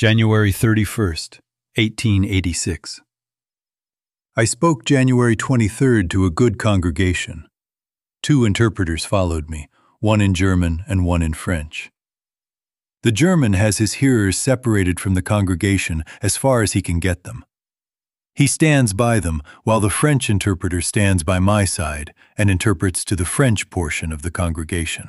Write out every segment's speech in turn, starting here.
January 31st, 1886. I spoke January 23rd to a good congregation. 2 interpreters followed me, one in German and one in French. The German has his hearers separated from the congregation as far as he can get them. He stands by them while the French interpreter stands by my side and interprets to the French portion of the congregation.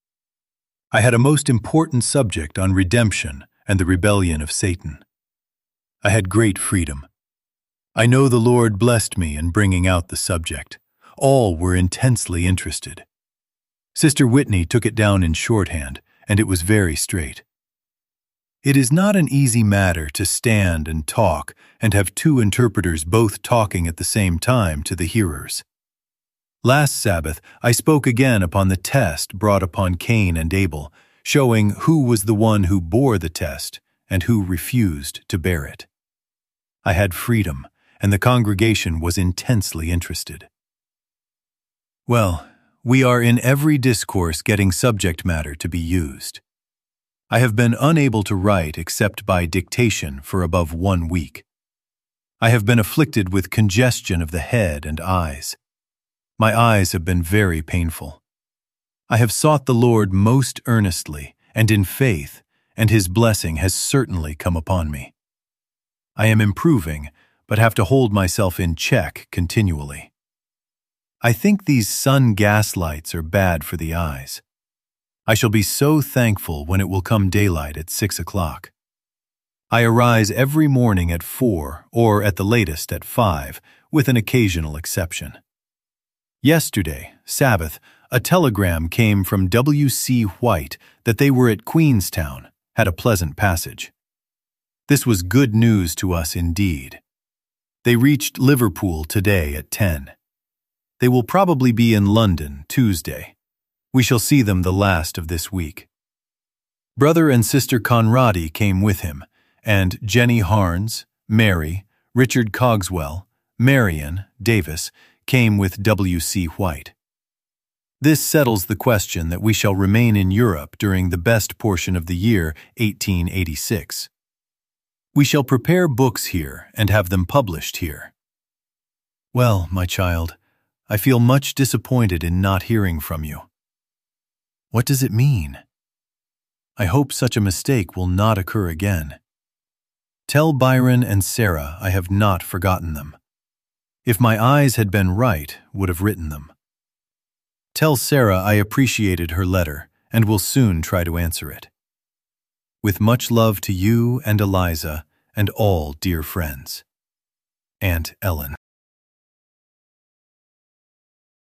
I had a most important subject on redemption and the rebellion of Satan. I had great freedom. I know the Lord blessed me in bringing out the subject. All were intensely interested. Sister Whitney took it down in shorthand, and it was very straight. It is not an easy matter to stand and talk and have 2 interpreters both talking at the same time to the hearers. Last Sabbath, I spoke again upon the test brought upon Cain and Abel, showing who was the one who bore the test and who refused to bear it. I had freedom, and the congregation was intensely interested. Well, we are in every discourse getting subject matter to be used. I have been unable to write except by dictation for above 1 week. I have been afflicted with congestion of the head and eyes. My eyes have been very painful. I have sought the Lord most earnestly and in faith, and His blessing has certainly come upon me. I am improving, but have to hold myself in check continually. I think these sun gas lights are bad for the eyes. I shall be so thankful when it will come daylight at 6 o'clock. I arise every morning at 4 or at the latest at 5, with an occasional exception. Yesterday, Sabbath, a telegram came from W.C. White that they were at Queenstown, had a pleasant passage. This was good news to us indeed. They reached Liverpool today at 10. They will probably be in London Tuesday. We shall see them the last of this week. Brother and Sister Conradi came with him, and Jenny Harnes, Mary, Richard Cogswell, Marion, Davis, came with W.C. White. This settles the question that we shall remain in Europe during the best portion of the year 1886. We shall prepare books here and have them published here. Well, my child, I feel much disappointed in not hearing from you. What does it mean? I hope such a mistake will not occur again. Tell Byron and Sarah I have not forgotten them. If my eyes had been right, would have written them. Tell Sarah I appreciated her letter and will soon try to answer it. With much love to you and Eliza and all dear friends. Aunt Ellen.